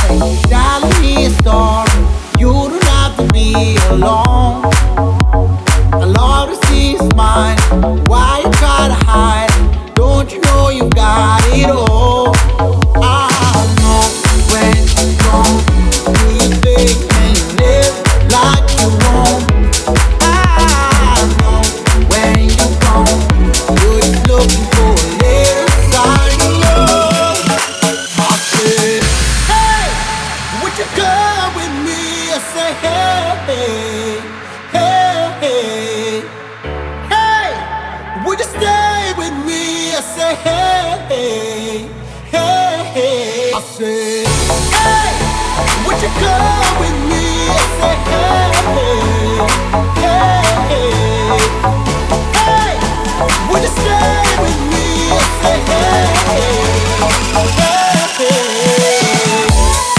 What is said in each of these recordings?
Telling me a story, you don't have to be alone. I love to see you smile. Why you try to hide? Don't you know you got it all? I know when you're gone. Do you think can you live like you want? I know when you're gone. You're just looking for a little sign of love. I said, hey, would you come with me? I say, hey, hey, hey, hey, would you stay with me? I say, hey, hey, hey, hey. I say, hey, would you come with me? I say, hey, hey, hey, hey, would you stay with me? I say, hey, hey, hey, hey.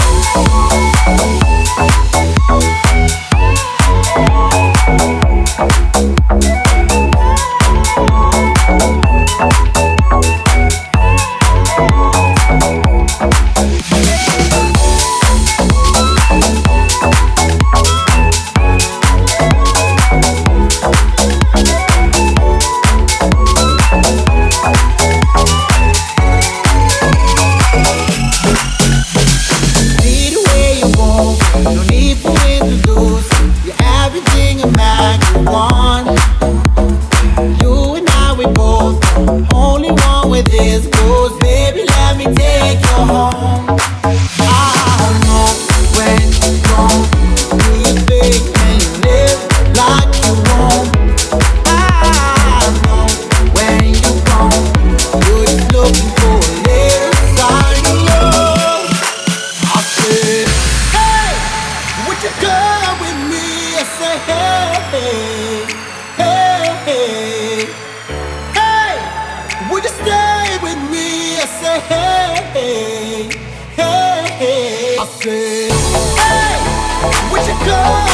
See the way you move, no need for introduce. You're everything a man could want. You and I, we both only one with this goes. Baby, let me take you home. I know when you're gone. Do you think can you live like you want? I know when you're gone. You're just looking for a little sign of love. I said, hey, would you come with me? I say, hey, hey, hey, hey, would you stay with me? I say, hey, hey, hey, hey. I said, hey, would you come?